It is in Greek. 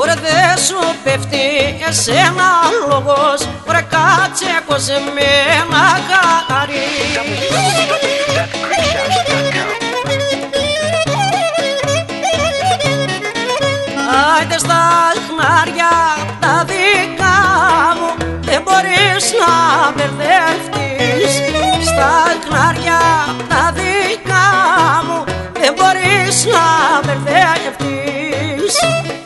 Ωραία δε σου πέφτει εσένα λόγος, ωραία κάτσε κοζεμένα χάρη. Άιντε στα χνάρια τα δικά μου, δεν μπορείς να μπερδευτείς. Στα χνάρια τα δικά μου, δεν μπορείς να μπερδευτείς.